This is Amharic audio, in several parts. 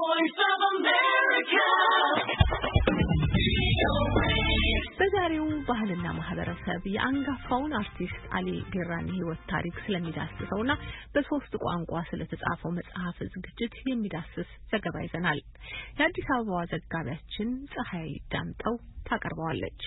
voice of America. በዛሬው ባህልና ማህበረሰብ የአንጋፋውን አርቲስት አሊ ቢራን ህይወት ታሪክ ስለሚዳስሰውና በሶስት ቋንቋ ስለተጻፈው መጽሐፍ ዝግጅት የሚዳስስ ዘገባ ይዘናል። የአዲስ አበባ ዘጋቢያችን ፀሐይ ዳምጠው ታቀርበዋለች።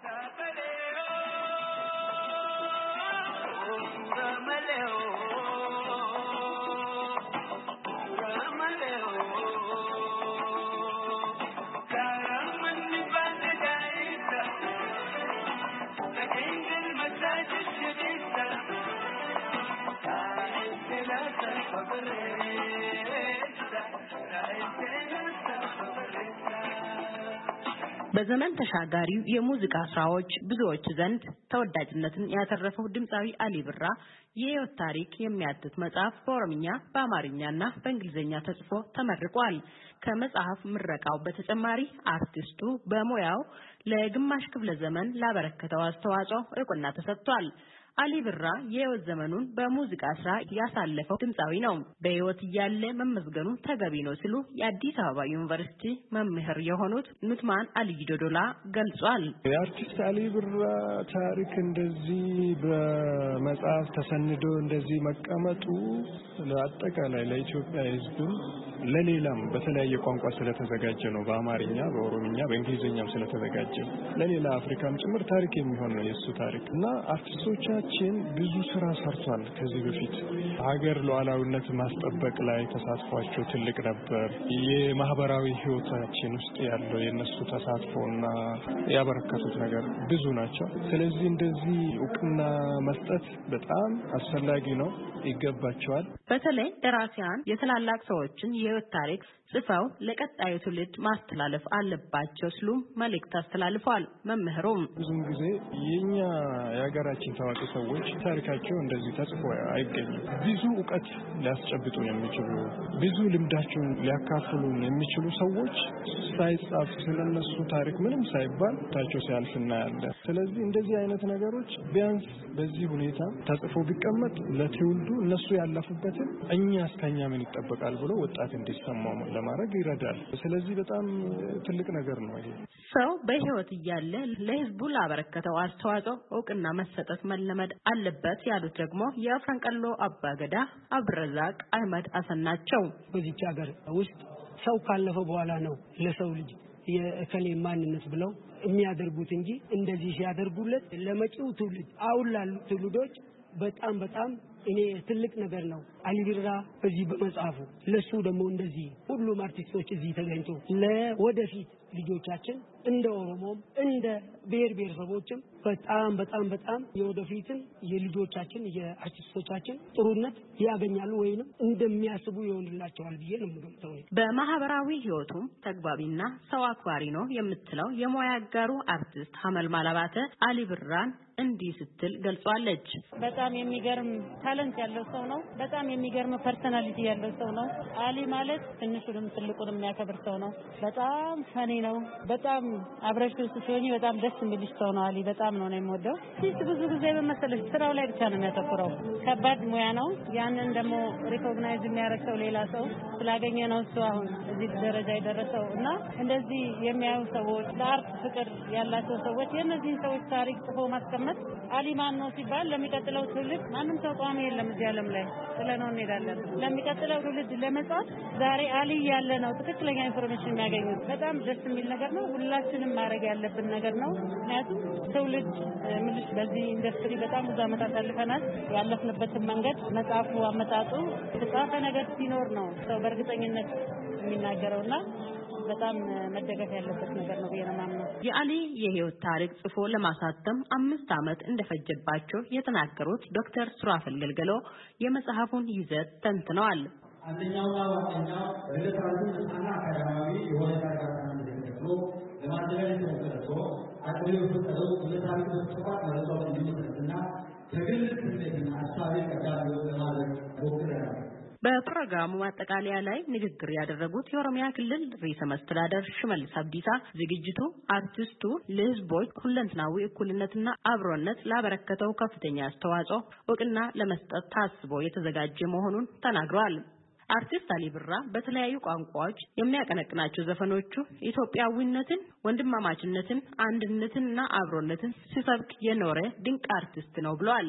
በዘመን ተሻጋሪው የሙዚቃ ስራዎች ብዙዎች ዘንድ ተወዳጅነትን ያተረፈው ድምጻዊ አሊ ቢራ የህይወት ታሪክ የሚያትት መጽሐፍ በኦሮምኛ በአማርኛና በእንግሊዝኛ ተጽፎ ተመርቋል። ከመጽሐፍ ምረቃው በተጨማሪ አርቲስቱ በሙያው ለግማሽ ክፍለ ዘመን ላበረከተው አስተዋጽኦ እውቅና ተሰጥቷል። አሊ ቢራ የህይወት ዘመኑን በሙዚቃ ስራ ያሳለፈው ድምጻዊ ነው። በህይወት እያለ መመስገኑ ተገቢ ነው ሲሉ የአዲስ አበባ ዩኒቨርሲቲ መምህር የሆኑት ኑትማን አሊ ዶዶላ ገልጿል። የአርቲስት አሊ ቢራ ታሪክ እንደዚህ በመጽሐፍ ተሰንዶ እንደዚህ መቀመጡ ለአጠቃላይ ለኢትዮጵያ ህዝብ ለሌላም በተለያየ ቋንቋ ስለተዘጋጀ ነው። በአማርኛ፣ በኦሮምኛ፣ በእንግሊዝኛም ስለተዘጋጀ ለሌላ አፍሪካም ጭምር ታሪክ የሚሆን ነው የሱ ታሪክ እና አርቲስቶቻችን ብዙ ስራ ሰርቷል። ከዚህ በፊት ሀገር ሉዓላዊነት ማስጠበቅ ላይ ተሳትፏቸው ትልቅ ነበር። የማህበራዊ ህይወታችን ውስጥ ያለው የነሱ ተሳትፎና ያበረከቱት ነገር ብዙ ናቸው። ስለዚህ እንደዚህ እውቅና መስጠት በጣም አስፈላጊ ነው፣ ይገባቸዋል። በተለይ ደራሲያን የትላላቅ ሰዎችን የህይወት ታሪክ ጽፈው ለቀጣዩ ትውልድ ማስተላለፍ አለባቸው ሲሉ መልእክት አስተላልፈዋል። መምህሩም ብዙም ጊዜ የኛ የሀገራችን ታዋቂ ሰዎች ታሪካቸው እንደዚህ ተጽፎ አይገኝም። ብዙ ዕውቀት ሊያስጨብጡን የሚችሉ ብዙ ልምዳቸውን ሊያካፍሉን የሚችሉ ሰዎች ሳይጻፍ ስለነሱ ታሪክ ምንም ሳይባል ታቸው ሲያልፍ እናያለን። ስለዚህ እንደዚህ አይነት ነገሮች ቢያንስ በዚህ ሁኔታ ተጽፎ ቢቀመጥ ለትውልዱ እነሱ ያለፉበትን እኛ እስከኛ ምን ይጠበቃል ብሎ ወጣት እንዲሰማው ለማድረግ ይረዳል። ስለዚህ በጣም ትልቅ ነገር ነው ይሄ። ሰው በህይወት እያለ ለህዝቡ ላበረከተው አስተዋጽኦ እውቅና መሰጠት መለመድ አለበት ያሉት ደግሞ የፈንቀሎ አባገዳ አብረዛቅ አህመድ አሰን ናቸው። በዚህ ሀገር ውስጥ ሰው ካለፈ በኋላ ነው ለሰው ልጅ የእከሌ ማንነት ብለው የሚያደርጉት እንጂ እንደዚህ ሲያደርጉለት ለመጪው ትውልድ አሁን ላሉ ትውልዶች በጣም እኔ ትልቅ ነገር ነው። አሊ ቢራ በዚህ በመጽሐፉ ለሱ ደግሞ እንደዚህ ሁሉም አርቲስቶች እዚህ ተገኝቶ ለወደፊት ልጆቻችን እንደ ኦሮሞም እንደ ብሔረሰቦችም በጣም የወደፊትን የልጆቻችን የአርቲስቶቻችን ጥሩነት ያገኛሉ ወይንም እንደሚያስቡ ይሆንላቸዋል ብዬ ነው የምገምተው። በማህበራዊ ህይወቱም ተግባቢና ሰው አክባሪ ነው የምትለው የሙያ አጋሩ አርቲስት ሀመልማል አባተ አሊ ቢራን እንዲህ ስትል ገልጿለች። በጣም የሚገርም ታለንት ያለው ሰው ነው። በጣም የሚገርም ፐርሰናሊቲ ያለው ሰው ነው። አሊ ማለት ትንሹንም ትልቁንም የሚያከብር ሰው ነው። በጣም ፈኒ ነው። በጣም አብረሽቱ ሲሆን በጣም ደስ የሚልሽ ሰው ነው። አሊ በጣም ነው የምወደው። ብዙ ጊዜ በመሰለሽ ስራው ላይ ብቻ ነው የሚያተኩረው። ከባድ ሙያ ነው። ያንን ደግሞ ሪኮግናይዝ የሚያደርገው ሌላ ሰው ስላገኘ ነው እሱ አሁን እዚህ ደረጃ የደረሰው እና እንደዚህ የሚያዩ ሰዎች ለአርት ፍቅር ያላቸው ሰዎች የእነዚህን ሰዎች ታሪክ ጽፎ ማስቀመጥ አሊ ማን ነው ሲባል ለሚቀጥለው ትውልድ ማንም ሰው ቋሚ የለም እዚህ ዓለም ላይ ስለነው እንሄዳለን። ለሚቀጥለው ትውልድ ለመጻፍ ዛሬ አሊ ያለ ነው ትክክለኛ ኢንፎርሜሽን የሚያገኙት። በጣም ደስ የሚል ነገር ነው። ሁላችንም ማድረግ ያለብን ነገር ነው። ምክንያቱም ትውልድ ምልሽ በዚህ ኢንዱስትሪ በጣም ብዙ ዓመታት አልፈናል። ያለፍንበትን መንገድ መጽሐፉ አመጣጡ የተጻፈ ነገር ሲኖር ነው ሰው በእርግጠኝነት የሚናገረውና በጣም መደገፍ ያለበት ነገር ነው በየማምነው። የአሊ የህይወት ታሪክ ጽፎ ለማሳተም 5 ዓመት እንደፈጀባቸው የተናገሩት ዶክተር ሱራፈል ገልገሎ የመጽሐፉን ይዘት ተንትነዋል። አንደኛውና ዋነኛው በለታውና አካዳሚያዊ የሆነ ታሪክ ተከትሎ ለማድረግ ተደረገው አጥሪው ተጠሩ ለታሪክ ተቋም ለሰው እንዲመስልና ከግል ስሜትና አሳቢ ቀዳሚ ለማድረግ ሞክረናል። በፕሮግራሙ ማጠቃለያ ላይ ንግግር ያደረጉት የኦሮሚያ ክልል ርዕሰ መስተዳድር ሽመልስ አብዲሳ ዝግጅቱ አርቲስቱ ለህዝቦች ሁለንተናዊ እኩልነትና አብሮነት ላበረከተው ከፍተኛ አስተዋጽኦ እውቅና ለመስጠት ታስቦ የተዘጋጀ መሆኑን ተናግረዋል። አርቲስት አሊ ብራ በተለያዩ ቋንቋዎች የሚያቀነቅናቸው ዘፈኖቹ ኢትዮጵያዊነትን፣ ወንድማማችነትን፣ አንድነትንና አብሮነትን ሲሰብክ የኖረ ድንቅ አርቲስት ነው ብለዋል።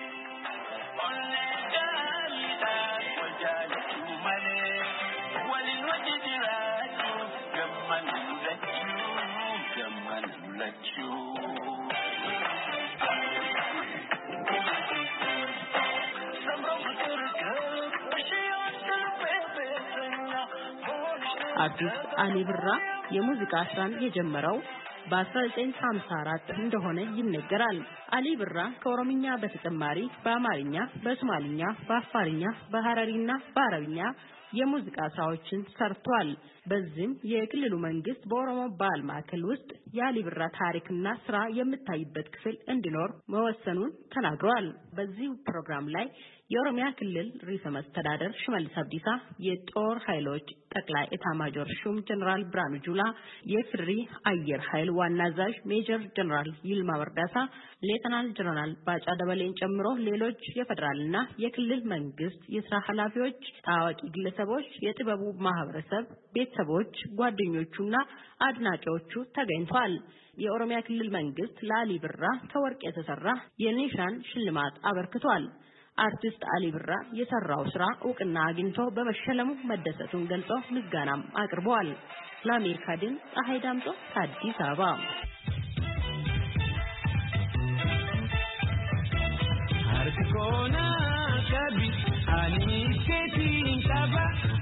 አርቲስት አሊ ብራ የሙዚቃ ስራን የጀመረው በ1954 እንደሆነ ይነገራል። አሊ ብራ ከኦሮምኛ በተጨማሪ በአማርኛ፣ በሶማሊኛ፣ በአፋርኛ፣ በሐረሪና በአረብኛ የሙዚቃ ስራዎችን ሰርቷል። በዚህም የክልሉ መንግስት በኦሮሞ ባህል ማዕከል ውስጥ የአሊ ብራ ታሪክና ስራ የሚታይበት ክፍል እንዲኖር መወሰኑን ተናግረዋል። በዚህ ፕሮግራም ላይ የኦሮሚያ ክልል ርዕሰ መስተዳድር ሽመልስ አብዲሳ፣ የጦር ኃይሎች ጠቅላይ ኤታማዦር ሹም ጀነራል ብርሃኑ ጁላ፣ የፍሪ አየር ኃይል ዋና አዛዥ ሜጀር ጀነራል ይልማ መርዳሳ፣ ሌተናል ጀነራል ባጫ ደበሌን ጨምሮ ሌሎች የፌደራልና የክልል መንግስት የስራ ኃላፊዎች፣ ታዋቂ ግለሰቦች፣ የጥበቡ ማህበረሰብ ቤተሰቦች፣ ጓደኞቹና አድናቂዎቹ ተገኝተዋል። የኦሮሚያ ክልል መንግስት ለአሊ ብራ ከወርቅ የተሰራ የኒሻን ሽልማት አበርክቷል። አርቲስት አሊ ብራ የሰራው ስራ እውቅና አግኝቶ በመሸለሙ መደሰቱን ገልጾ ምስጋናም አቅርበዋል። ለአሜሪካ ድምፅ ፀሐይ ዳምጦ ከአዲስ አበባ። አርቲኮና ከቢ አሊ ሴቲን ታባ